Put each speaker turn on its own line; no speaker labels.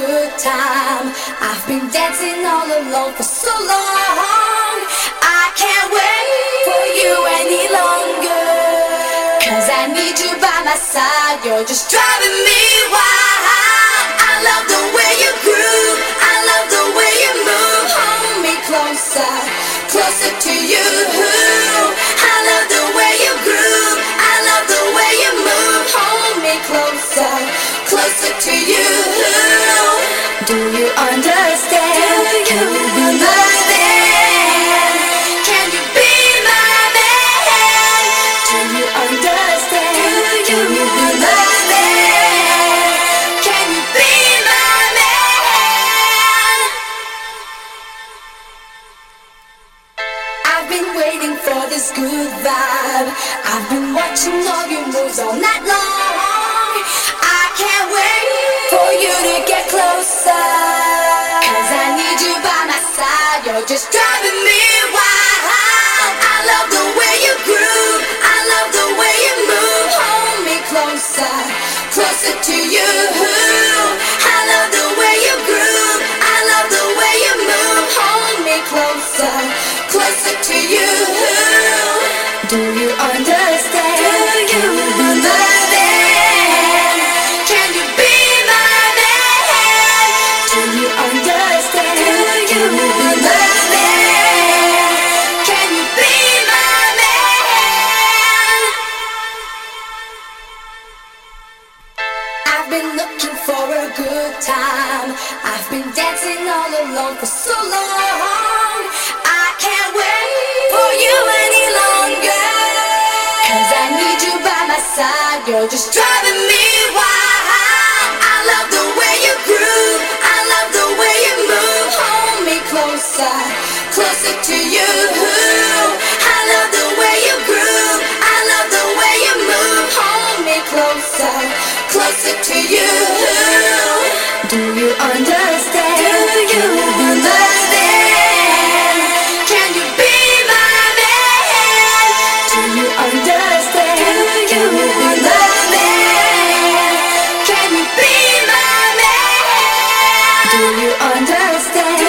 good time. I've been dancing all alone for so long. I can't wait for you any longer. 'Cause I need you by my side. You're just driving me wild. I love the way you groove. I love the way you move. Hold me closer, closer to you. I love the way you groove. I love the way you move. Hold me closer, closer to you. Do you understand? Can you be my man? Can you be my man? Do you understand? Can you be my man? Can you be my man? I've been waiting for this good vibe. I've been watching all your moves all night long. I can't wait for you to get closer. 'Cause I need you by my side. You're just driving me wild. I love the way you groove. I love the way you move. Hold me closer, closer to you. I love the way you groove. I love the way you move. Hold me closer, closer to you. Do you understand? Can you be my man? Can you be my man? Do you understand? Can you be my man? Can you be my man? I've been looking for a good time. I've been dancing all alone for so long. I can't wait for you any longer. 'Cause I need you by my side. You're just driving me wild. I love the way you groove. I love the way you move. Hold me closer, closer to you. I love the way you groove. I love the way you move. Hold me closer, closer to you. Do you understand? Can you be my man? Can you be my man? Do you understand? Can you be my man? Can you be my man? Do you understand?